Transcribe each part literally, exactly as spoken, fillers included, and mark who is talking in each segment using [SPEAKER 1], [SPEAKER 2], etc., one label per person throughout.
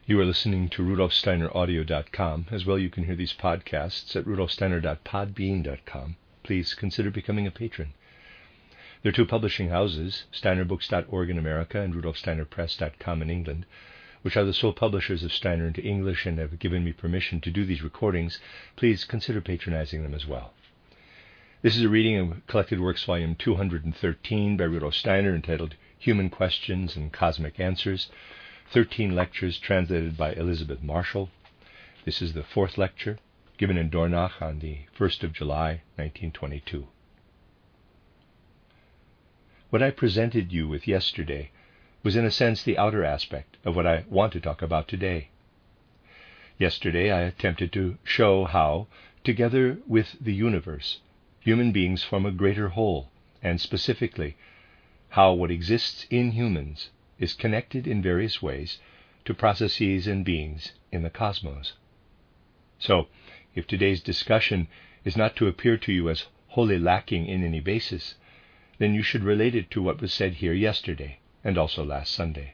[SPEAKER 1] You are listening to Rudolf Steiner Audio dot com. As well, you can hear these podcasts at Rudolf Steiner dot podbean dot com. Please consider becoming a patron. There are two publishing houses, Steiner Books dot org in America and Rudolf Steiner Press dot com in England, which are the sole publishers of Steiner into English and have given me permission to do these recordings. Please consider patronizing them as well. This is a reading of Collected Works Volume two hundred thirteen by Rudolf Steiner, entitled Human Questions and Cosmic Answers, thirteen lectures translated by Elizabeth Marshall. This is the fourth lecture, given in Dornach on the first of July, nineteen twenty-two. What I presented you with yesterday was in a sense the outer aspect of what I want to talk about today. Yesterday I attempted to show how, together with the universe, human beings form a greater whole, and specifically, how what exists in humans is connected in various ways to processes and beings in the cosmos. So, if today's discussion is not to appear to you as wholly lacking in any basis, then you should relate it to what was said here yesterday and also last Sunday.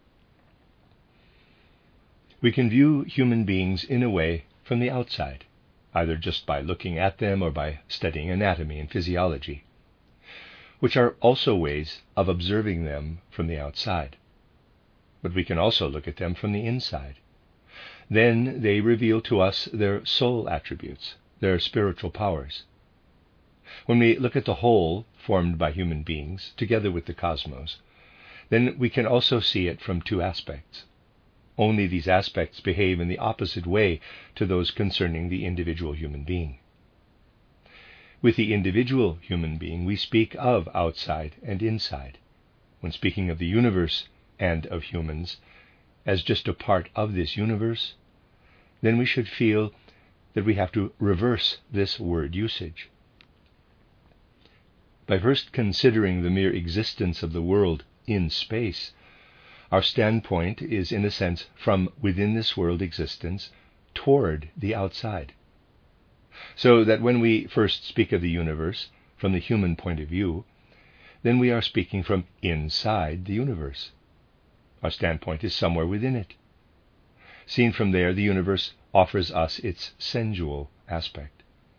[SPEAKER 1] We can view human beings in a way from the outside, either just by looking at them or by studying anatomy and physiology, which are also ways of observing them from the outside. But we can also look at them from the inside. Then they reveal to us their soul attributes, their spiritual powers. When we look at the whole formed by human beings, together with the cosmos, then we can also see it from two aspects. Only these aspects behave in the opposite way to those concerning the individual human being. With the individual human being, we speak of outside and inside. When speaking of the universe and of humans as just a part of this universe, then we should feel that we have to reverse this word usage. By first considering the mere existence of the world in space, our standpoint is, in a sense, from within this world existence toward the outside. So that when we first speak of the universe from the human point of view, then we are speaking from inside the universe. Our standpoint is somewhere within it. Seen from there, the universe offers us its sensual aspect.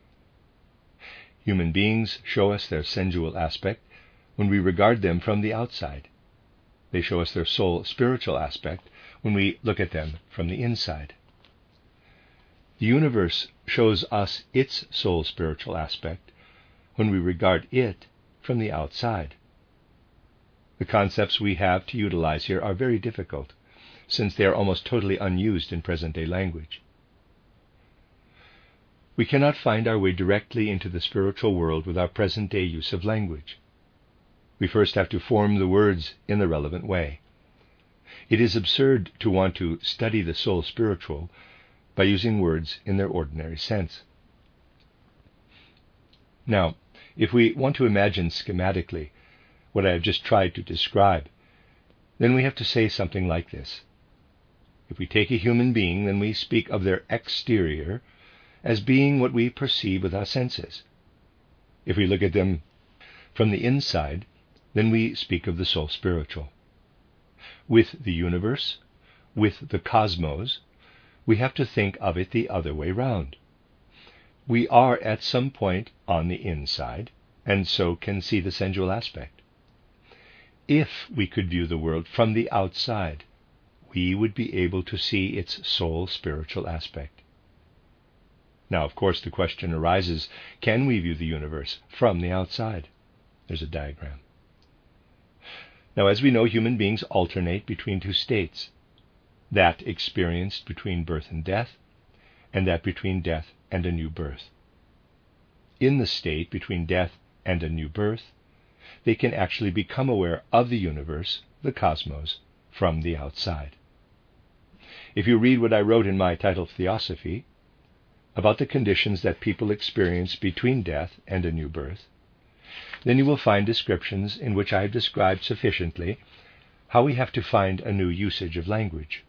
[SPEAKER 1] Human beings show us their sensual aspect when we regard them from the outside. They show us their soul spiritual aspect when we look at them from the inside. The universe shows us its soul spiritual aspect when we regard it from the outside. The concepts we have to utilize here are very difficult, since they are almost totally unused in present-day language. We cannot find our way directly into the spiritual world with our present-day use of language. We first have to form the words in the relevant way. It is absurd to want to study the soul spiritual by using words in their ordinary sense. Now, if we want to imagine schematically what I have just tried to describe, then we have to say something like this. If we take a human being, then we speak of their exterior as being what we perceive with our senses. If we look at them from the inside, then we speak of the soul spiritual. With the universe, with the cosmos, we have to think of it the other way round. We are at some point on the inside, and so can see the sensual aspect. If we could view the world from the outside, we would be able to see its soul spiritual aspect. Now, of course, the question arises, can we view the universe from the outside? There's a diagram. Now, as we know, human beings alternate between two states, that experienced between birth and death, and that between death and a new birth. In the state between death and a new birth, they can actually become aware of the universe, the cosmos, from the outside. If you read what I wrote in my title Theosophy about the conditions that people experience between death and a new birth, then you will find descriptions in which I have described sufficiently how we have to find a new usage of language.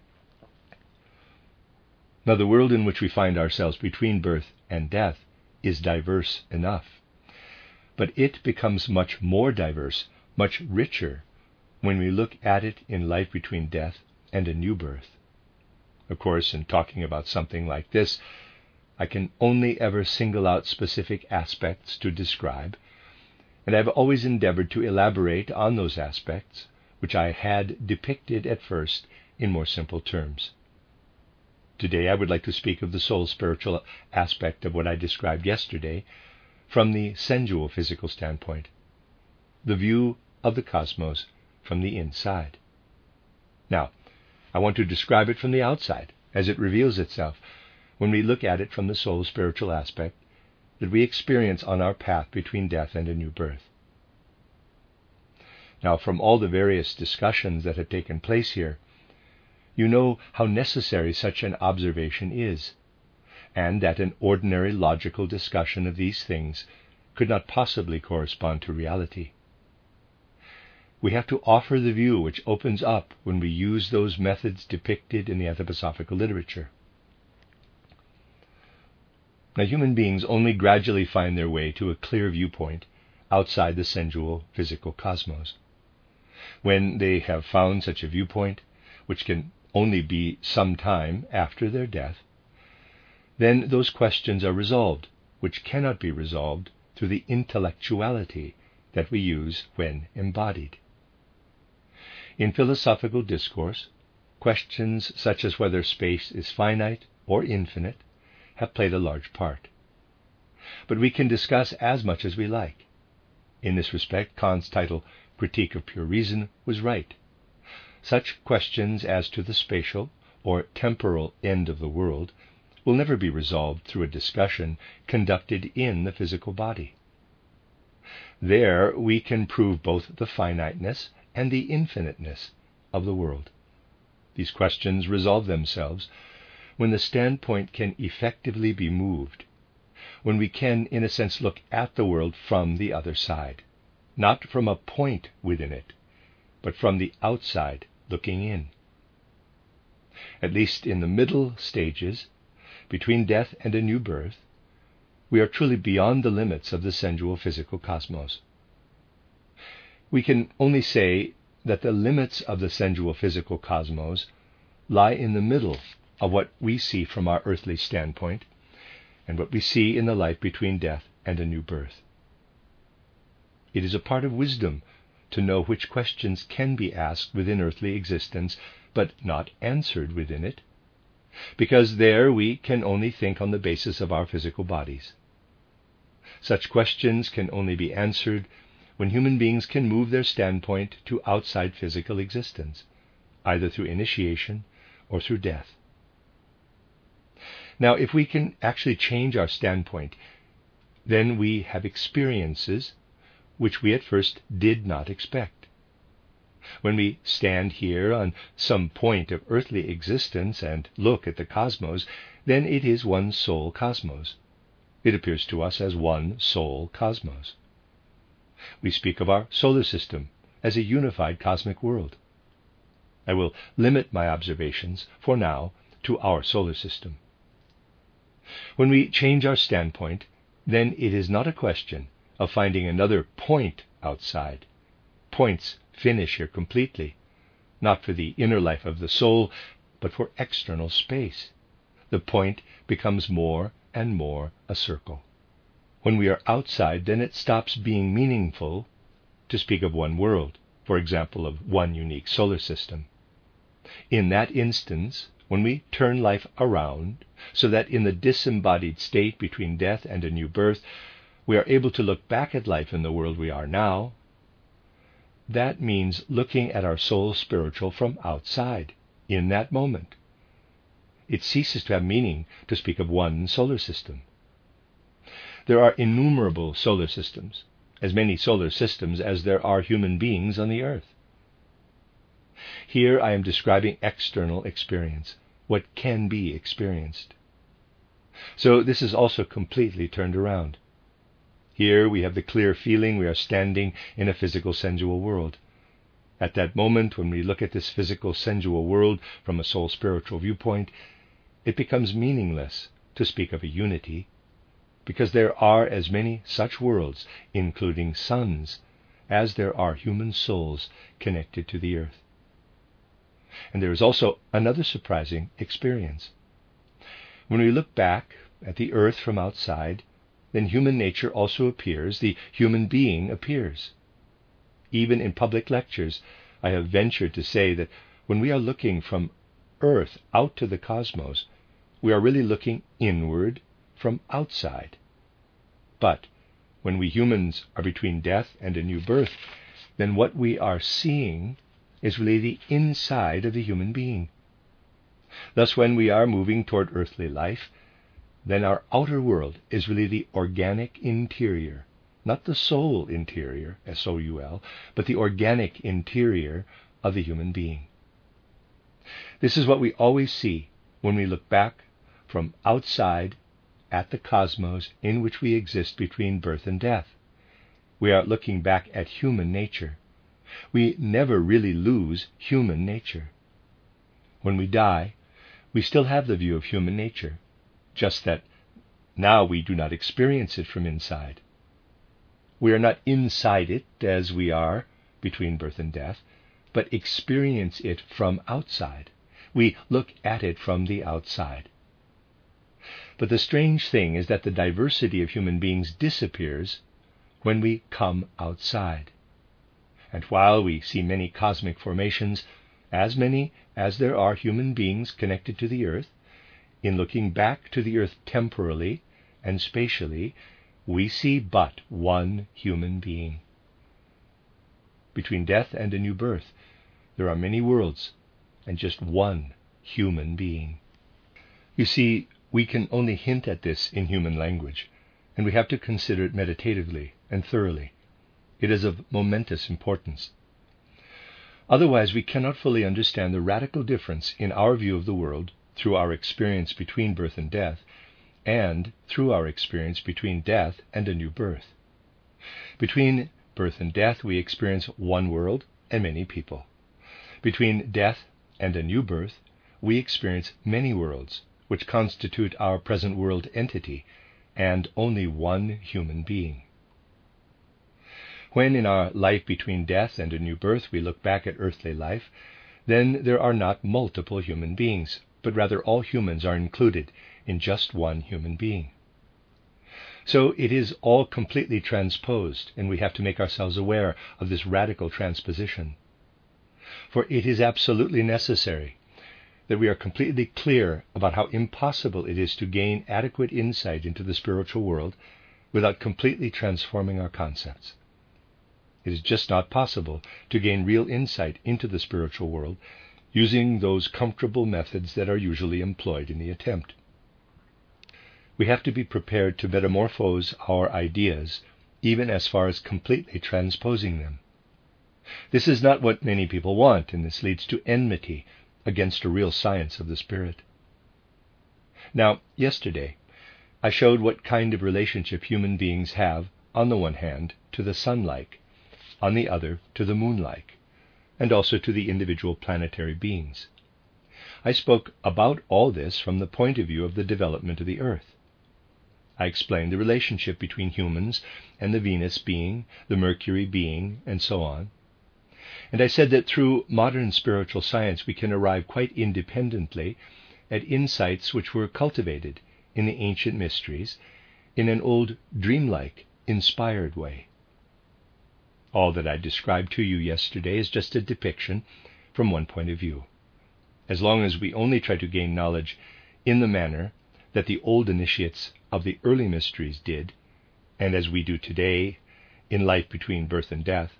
[SPEAKER 1] Now, the world in which we find ourselves between birth and death is diverse enough, but it becomes much more diverse, much richer, when we look at it in life between death and a new birth. Of course, in talking about something like this, I can only ever single out specific aspects to describe, and I've always endeavored to elaborate on those aspects which I had depicted at first in more simple terms. Today I would like to speak of the soul-spiritual aspect of what I described yesterday from the sensual physical standpoint, the view of the cosmos from the inside. Now, I want to describe it from the outside, as it reveals itself when we look at it from the soul-spiritual aspect that we experience on our path between death and a new birth. Now, from all the various discussions that have taken place here, you know how necessary such an observation is, and that an ordinary logical discussion of these things could not possibly correspond to reality. We have to offer the view which opens up when we use those methods depicted in the anthroposophical literature. Now, human beings only gradually find their way to a clear viewpoint outside the sensual physical cosmos. When they have found such a viewpoint, which can only be some time after their death, then those questions are resolved, which cannot be resolved through the intellectuality that we use when embodied. In philosophical discourse, questions such as whether space is finite or infinite have played a large part. But we can discuss as much as we like. In this respect, Kant's title, Critique of Pure Reason, was right. Such questions as to the spatial or temporal end of the world will never be resolved through a discussion conducted in the physical body. There we can prove both the finiteness and the infiniteness of the world. These questions resolve themselves when the standpoint can effectively be moved, when we can, in a sense, look at the world from the other side, not from a point within it, but from the outside looking in. At least in the middle stages, between death and a new birth, we are truly beyond the limits of the sensual physical cosmos. We can only say that the limits of the sensual physical cosmos lie in the middle of what we see from our earthly standpoint and what we see in the life between death and a new birth. It is a part of wisdom to know which questions can be asked within earthly existence, but not answered within it, because there we can only think on the basis of our physical bodies. Such questions can only be answered when human beings can move their standpoint to outside physical existence, either through initiation or through death. Now, if we can actually change our standpoint, then we have experiences which we at first did not expect. When we stand here on some point of earthly existence and look at the cosmos, then it is one soul cosmos. It appears to us as one soul cosmos. We speak of our solar system as a unified cosmic world. I will limit my observations for now to our solar system. When we change our standpoint, then it is not a question of finding another point outside. Points finish here completely, not for the inner life of the soul, but for external space. The point becomes more and more a circle. When we are outside, then it stops being meaningful to speak of one world, for example, of one unique solar system. In that instance, when we turn life around, so that in the disembodied state between death and a new birth, we are able to look back at life in the world we are now, that means looking at our soul spiritual from outside, in that moment. It ceases to have meaning to speak of one solar system. There are innumerable solar systems, as many solar systems as there are human beings on the earth. Here I am describing external experience, what can be experienced. So this is also completely turned around. Here we have the clear feeling we are standing in a physical sensual world. At that moment, when we look at this physical sensual world from a soul-spiritual viewpoint, it becomes meaningless to speak of a unity, because there are as many such worlds, including suns, as there are human souls connected to the earth. And there is also another surprising experience. When we look back at the earth from outside, then human nature also appears, the human being appears. Even in public lectures, I have ventured to say that when we are looking from earth out to the cosmos, we are really looking inward from outside. But when we humans are between death and a new birth, then what we are seeing is really the inside of the human being. Thus, when we are moving toward earthly life, then our outer world is really the organic interior, not the soul interior, S O U L, but the organic interior of the human being. This is what we always see when we look back from outside at the cosmos in which we exist between birth and death. We are looking back at human nature. We never really lose human nature. When we die, we still have the view of human nature, just that now we do not experience it from inside. We are not inside it as we are between birth and death, but experience it from outside. We look at it from the outside. But the strange thing is that the diversity of human beings disappears when we come outside. And while we see many cosmic formations, as many as there are human beings connected to the earth, in looking back to the earth temporally and spatially, we see but one human being. Between death and a new birth, there are many worlds and just one human being. You see, we can only hint at this in human language, and we have to consider it meditatively and thoroughly. It is of momentous importance. Otherwise, we cannot fully understand the radical difference in our view of the world through our experience between birth and death, and through our experience between death and a new birth. Between birth and death, we experience one world and many people. Between death and a new birth, we experience many worlds, which constitute our present world entity, and only one human being. When in our life between death and a new birth we look back at earthly life, then there are not multiple human beings, but rather all humans are included in just one human being. So it is all completely transposed, and we have to make ourselves aware of this radical transposition. For it is absolutely necessary that we are completely clear about how impossible it is to gain adequate insight into the spiritual world without completely transforming our concepts. It is just not possible to gain real insight into the spiritual world using those comfortable methods that are usually employed in the attempt. We have to be prepared to metamorphose our ideas, even as far as completely transposing them. This is not what many people want, and this leads to enmity against a real science of the Spirit. Now, yesterday, I showed what kind of relationship human beings have, on the one hand, to the sun-like, on the other, to the moon-like, and also to the individual planetary beings. I spoke about all this from the point of view of the development of the Earth. I explained the relationship between humans and the Venus being, the Mercury being, and so on. And I said that through modern spiritual science we can arrive quite independently at insights which were cultivated in the ancient mysteries in an old dreamlike, inspired way. All that I described to you yesterday is just a depiction from one point of view. As long as we only try to gain knowledge in the manner that the old initiates of the early mysteries did, and as we do today in life between birth and death,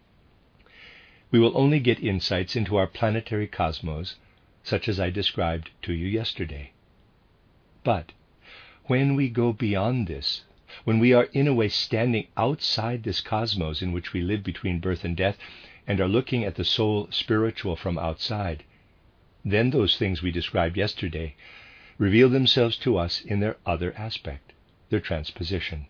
[SPEAKER 1] we will only get insights into our planetary cosmos, such as I described to you yesterday. But when we go beyond this, when we are in a way standing outside this cosmos in which we live between birth and death, and are looking at the soul spiritual from outside, then those things we described yesterday reveal themselves to us in their other aspect, their transposition.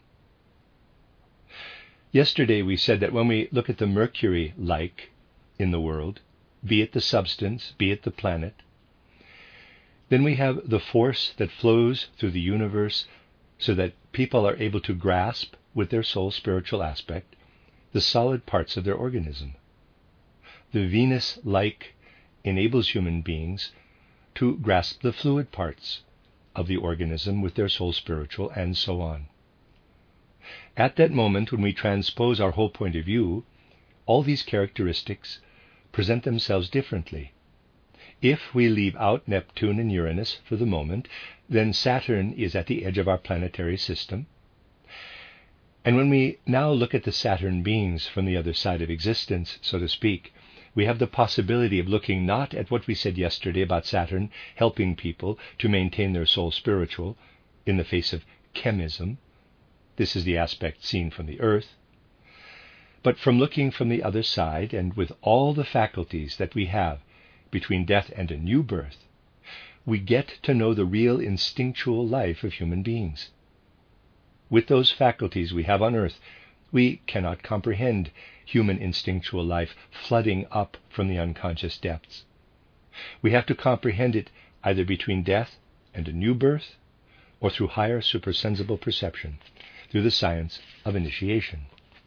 [SPEAKER 1] Yesterday we said that when we look at the Mercury-like in the world, be it the substance, be it the planet, then we have the force that flows through the universe so that people are able to grasp with their soul spiritual aspect the solid parts of their organism. The Venus-like enables human beings to grasp the fluid parts of the organism with their soul spiritual, and so on. At that moment when we transpose our whole point of view, all these characteristics present themselves differently. If we leave out Neptune and Uranus for the moment, then Saturn is at the edge of our planetary system. And when we now look at the Saturn beings from the other side of existence, so to speak, we have the possibility of looking not at what we said yesterday about Saturn helping people to maintain their soul spiritual in the face of chemism. This is the aspect seen from the earth. But from looking from the other side, and with all the faculties that we have between death and a new birth, we get to know the real instinctual life of human beings. With those faculties we have on earth, we cannot comprehend human instinctual life flooding up from the unconscious depths. We have to comprehend it either between death and a new birth, or through higher supersensible perception, through the science of initiation.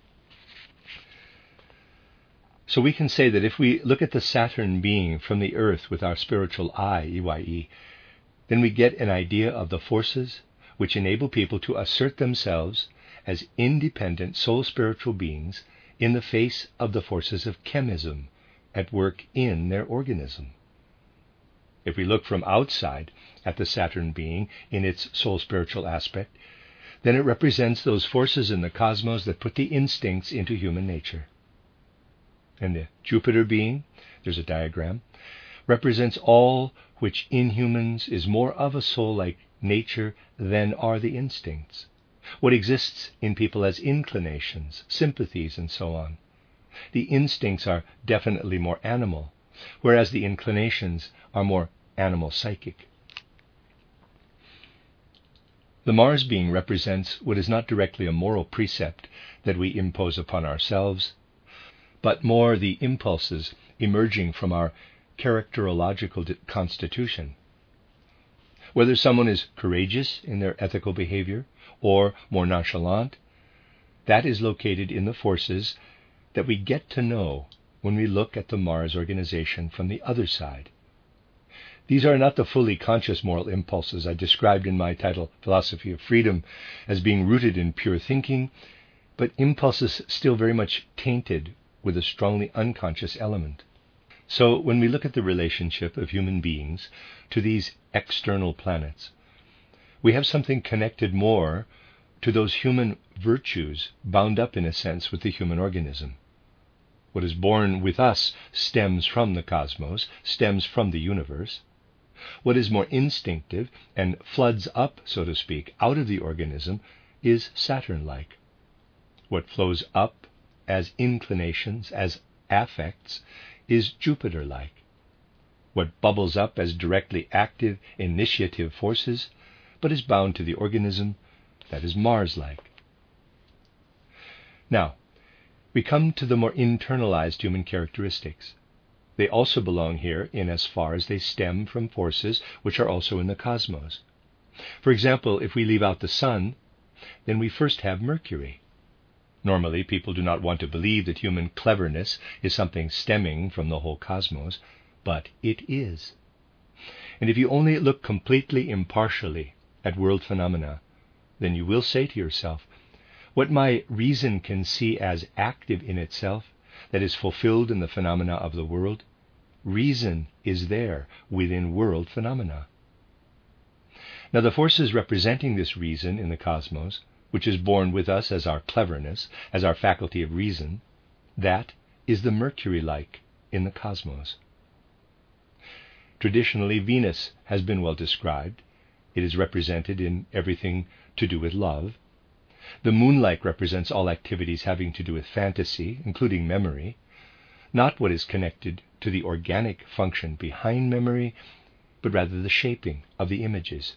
[SPEAKER 1] So we can say that if we look at the Saturn being from the earth with our spiritual eye, E Y E, then we get an idea of the forces which enable people to assert themselves as independent soul spiritual beings in the face of the forces of chemism at work in their organism. If we look from outside at the Saturn being in its soul spiritual aspect, then it represents those forces in the cosmos that put the instincts into human nature. And the Jupiter being, there's a diagram, represents all which in humans is more of a soul-like nature than are the instincts. What exists in people as inclinations, sympathies, and so on. The instincts are definitely more animal, whereas the inclinations are more animal-psychic. The Mars being represents what is not directly a moral precept that we impose upon ourselves, but more the impulses emerging from our characterological constitution. Whether someone is courageous in their ethical behavior or more nonchalant, that is located in the forces that we get to know when we look at the Mars organization from the other side. These are not the fully conscious moral impulses I described in my title, Philosophy of Freedom, as being rooted in pure thinking, but impulses still very much tainted with a strongly unconscious element. So when we look at the relationship of human beings to these external planets, we have something connected more to those human virtues bound up in a sense with the human organism. What is born with us stems from the cosmos, stems from the universe. What is more instinctive and floods up, so to speak, out of the organism is Saturn-like. What flows up as inclinations, as affects, is Jupiter-like. What bubbles up as directly active, initiative forces, but is bound to the organism, that is Mars-like. Now, we come to the more internalized human characteristics. They also belong here in as far as they stem from forces which are also in the cosmos. For example, if we leave out the Sun, then we first have Mercury. Normally, people do not want to believe that human cleverness is something stemming from the whole cosmos, but it is. And if you only look completely impartially at world phenomena, then you will say to yourself, what my reason can see as active in itself, that is fulfilled in the phenomena of the world, reason is there within world phenomena. Now the forces representing this reason in the cosmos, which is born with us as our cleverness, as our faculty of reason, that is the Mercury-like in the cosmos. Traditionally, Venus has been well described. It is represented in everything to do with love. The moon-like represents all activities having to do with fantasy, including memory, not what is connected to the organic function behind memory, but rather the shaping of the images.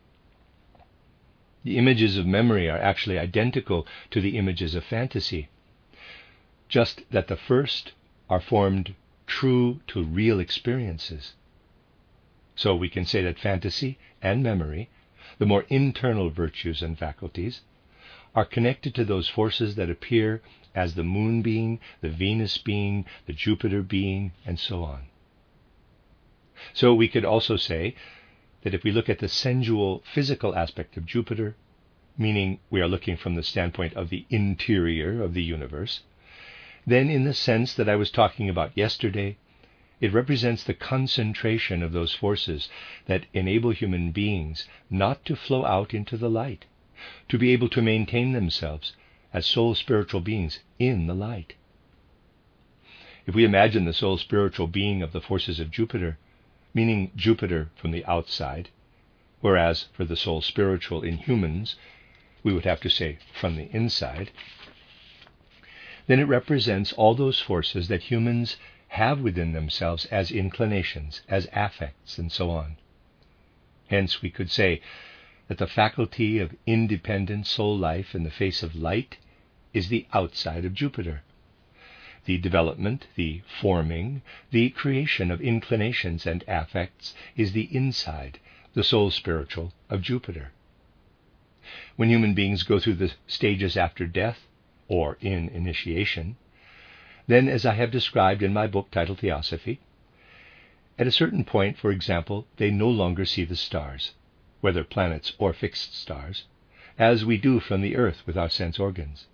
[SPEAKER 1] The images of memory are actually identical to the images of fantasy, just that the first are formed true to real experiences. So we can say that fantasy and memory, the more internal virtues and faculties, are connected to those forces that appear as the moon being, the Venus being, the Jupiter being, and so on. So we could also say that if we look at the sensual, physical aspect of Jupiter, meaning we are looking from the standpoint of the interior of the universe, then in the sense that I was talking about yesterday, it represents the concentration of those forces that enable human beings not to flow out into the light, to be able to maintain themselves as soul spiritual beings in the light. If we imagine the soul spiritual being of the forces of Jupiter, meaning Jupiter from the outside, whereas for the soul spiritual in humans, we would have to say from the inside, then it represents all those forces that humans have within themselves as inclinations, as affects, and so on. Hence we could say that the faculty of independent soul life in the face of light is the outside of Jupiter. The development, the forming, the creation of inclinations and affects is the inside, the soul spiritual of Jupiter. When human beings go through the stages after death, or in initiation, then, as I have described in my book titled Theosophy, at a certain point, for example, they no longer see the stars, whether planets or fixed stars, as we do from the earth with our sense organs.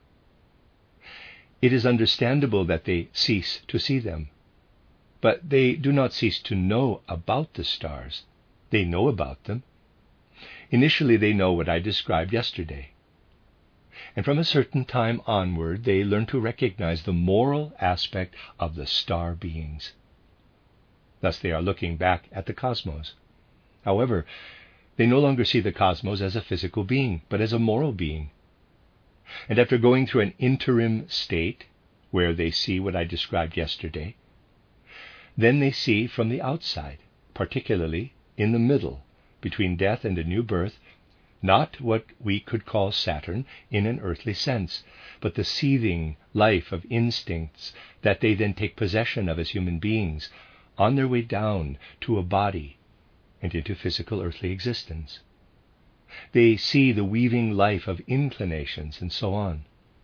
[SPEAKER 1] It is understandable that they cease to see them, but they do not cease to know about the stars. They know about them. Initially, they know what I described yesterday. And from a certain time onward, they learn to recognize the moral aspect of the star beings. Thus they are looking back at the cosmos. However, they no longer see the cosmos as a physical being, but as a moral being. And after going through an interim state, where they see what I described yesterday, then they see from the outside, particularly in the middle, between death and a new birth, not what we could call Saturn in an earthly sense, but the seething life of instincts that they then take possession of as human beings on their way down to a body and into physical earthly existence. They see the weaving life of inclinations and so on.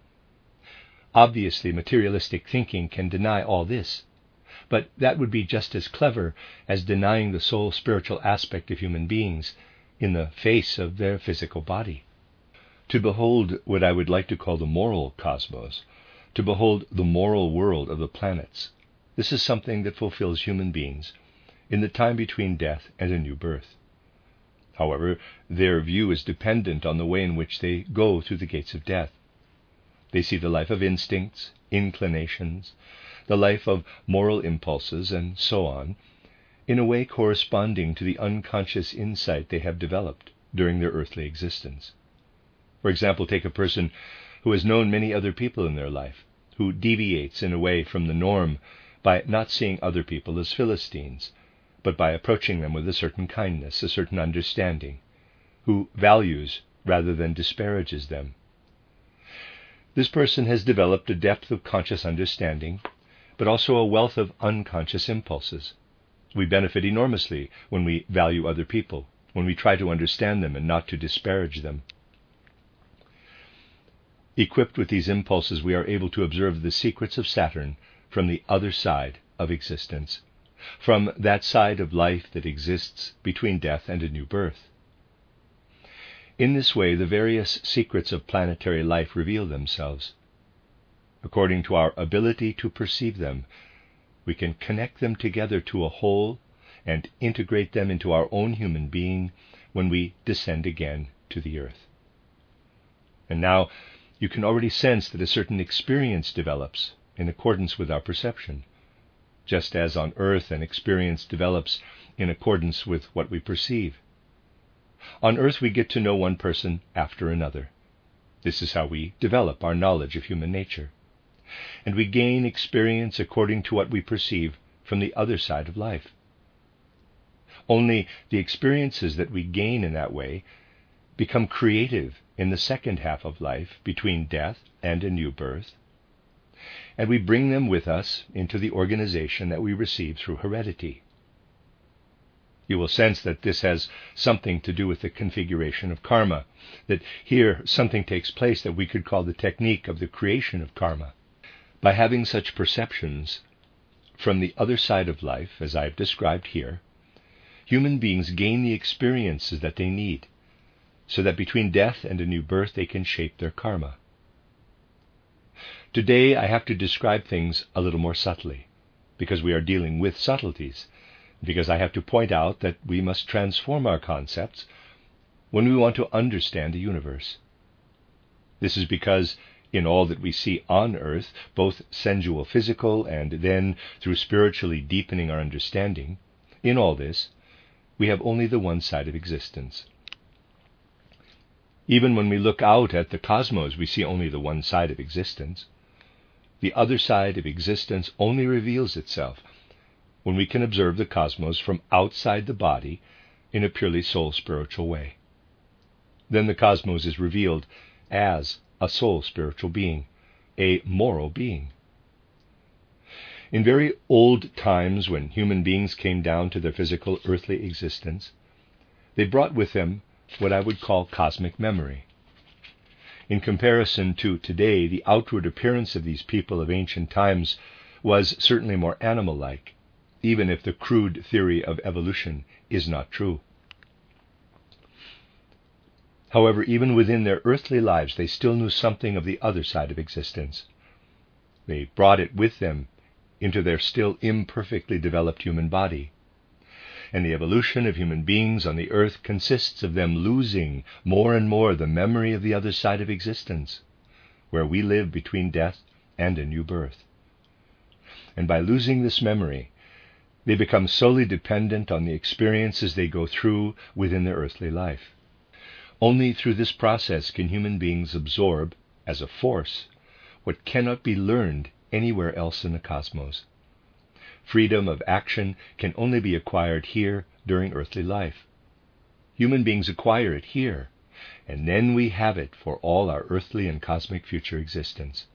[SPEAKER 1] Obviously, materialistic thinking can deny all this, but that would be just as clever as denying the soul spiritual aspect of human beings in the face of their physical body. To behold what I would like to call the moral cosmos, to behold the moral world of the planets, this is something that fulfills human beings in the time between death and a new birth. However, their view is dependent on the way in which they go through the gates of death. They see the life of instincts, inclinations, the life of moral impulses, and so on, in a way corresponding to the unconscious insight they have developed during their earthly existence. For example, take a person who has known many other people in their life, who deviates in a way from the norm by not seeing other people as Philistines, but by approaching them with a certain kindness, a certain understanding, who values rather than disparages them. This person has developed a depth of conscious understanding, but also a wealth of unconscious impulses. We benefit enormously when we value other people, when we try to understand them and not to disparage them. Equipped with these impulses, we are able to observe the secrets of Saturn from the other side of existence, from that side of life that exists between death and a new birth. In this way, the various secrets of planetary life reveal themselves. According to our ability to perceive them, we can connect them together to a whole and integrate them into our own human being when we descend again to the earth. And now you can already sense that a certain experience develops in accordance with our perception, just as on earth an experience develops in accordance with what we perceive. On earth we get to know one person after another. This is how we develop our knowledge of human nature. And we gain experience according to what we perceive from the other side of life. Only the experiences that we gain in that way become creative in the second half of life between death and a new birth, and we bring them with us into the organization that we receive through heredity. You will sense that this has something to do with the configuration of karma, that here something takes place that we could call the technique of the creation of karma. By having such perceptions from the other side of life, as I have described here, human beings gain the experiences that they need, so that between death and a new birth they can shape their karma. Today I have to describe things a little more subtly, because we are dealing with subtleties, because I have to point out that we must transform our concepts when we want to understand the universe. This is because in all that we see on earth, both sensual physical and then through spiritually deepening our understanding, in all this, we have only the one side of existence. Even when we look out at the cosmos, we see only the one side of existence. The other side of existence only reveals itself when we can observe the cosmos from outside the body in a purely soul-spiritual way. Then the cosmos is revealed as a soul-spiritual being, a moral being. In very old times, when human beings came down to their physical earthly existence, they brought with them what I would call cosmic memory. In comparison to today, the outward appearance of these people of ancient times was certainly more animal-like, even if the crude theory of evolution is not true. However, even within their earthly lives, they still knew something of the other side of existence. They brought it with them into their still imperfectly developed human body. And the evolution of human beings on the earth consists of them losing more and more the memory of the other side of existence, where we live between death and a new birth. And by losing this memory, they become solely dependent on the experiences they go through within their earthly life. Only through this process can human beings absorb, as a force, what cannot be learned anywhere else in the cosmos. Freedom of action can only be acquired here during earthly life. Human beings acquire it here, and then we have it for all our earthly and cosmic future existence.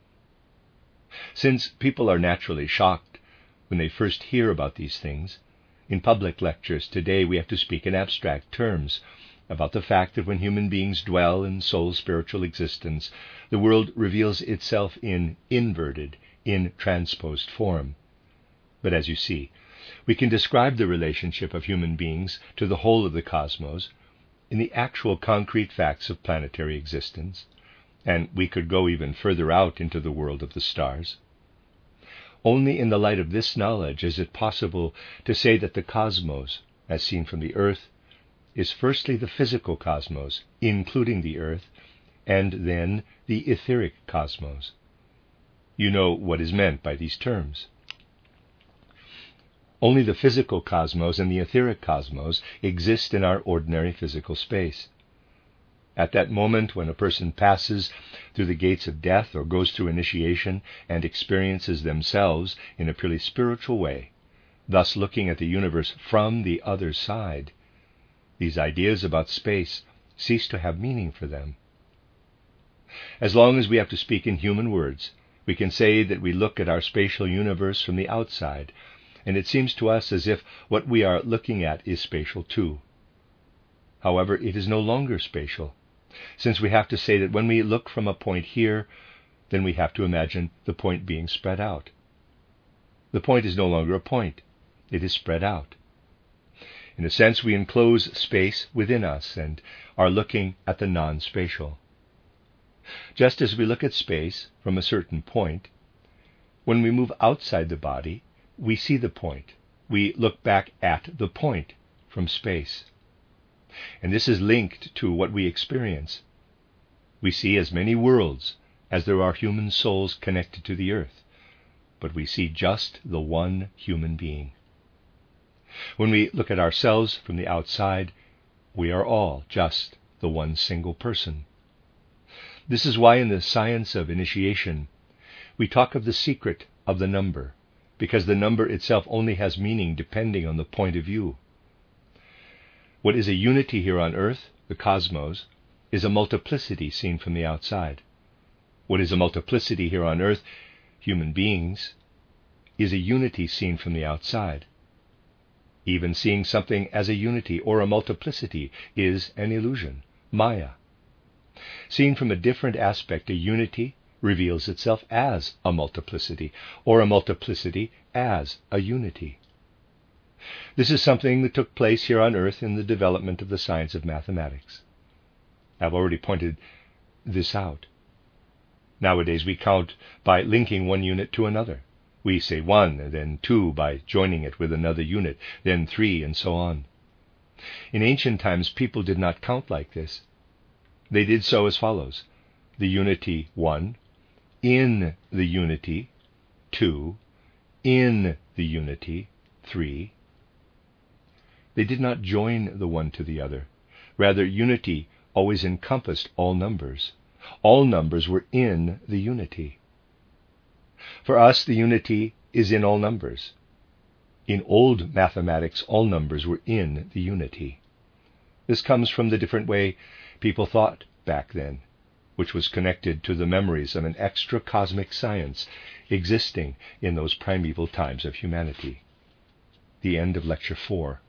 [SPEAKER 1] Since people are naturally shocked when they first hear about these things, in public lectures today we have to speak in abstract terms about the fact that when human beings dwell in soul-spiritual existence, the world reveals itself in inverted, in transposed form. But as you see, we can describe the relationship of human beings to the whole of the cosmos in the actual concrete facts of planetary existence, and we could go even further out into the world of the stars. Only in the light of this knowledge is it possible to say that the cosmos, as seen from the earth, is firstly the physical cosmos, including the earth, and then the etheric cosmos. You know what is meant by these terms. Only the physical cosmos and the etheric cosmos exist in our ordinary physical space. At that moment when a person passes through the gates of death or goes through initiation and experiences themselves in a purely spiritual way, thus looking at the universe from the other side, these ideas about space cease to have meaning for them. As long as we have to speak in human words, we can say that we look at our spatial universe from the outside, and it seems to us as if what we are looking at is spatial too. However, it is no longer spatial, since we have to say that when we look from a point here, then we have to imagine the point being spread out. The point is no longer a point, it is spread out. In a sense, we enclose space within us and are looking at the non-spatial. Just as we look at space from a certain point, when we move outside the body, we see the point. We look back at the point from space. And this is linked to what we experience. We see as many worlds as there are human souls connected to the earth, but we see just the one human being. When we look at ourselves from the outside, we are all just the one single person. This is why in the science of initiation, we talk of the secret of the number, because the number itself only has meaning depending on the point of view. What is a unity here on earth, the cosmos, is a multiplicity seen from the outside. What is a multiplicity here on earth, human beings, is a unity seen from the outside. Even seeing something as a unity or a multiplicity is an illusion, Maya. Seen from a different aspect, a unity reveals itself as a multiplicity, or a multiplicity as a unity. This is something that took place here on Earth in the development of the science of mathematics. I've already pointed this out. Nowadays we count by linking one unit to another. We say one, and then two by joining it with another unit, then three, and so on. In ancient times, people did not count like this. They did so as follows: the unity one, in the unity two, in the unity three. They did not join the one to the other. Rather, unity always encompassed all numbers. All numbers were in the unity. For us, the unity is in all numbers. In old mathematics, all numbers were in the unity. This comes from the different way people thought back then, which was connected to the memories of an extra cosmic science existing in those primeval times of humanity. The end of Lecture four.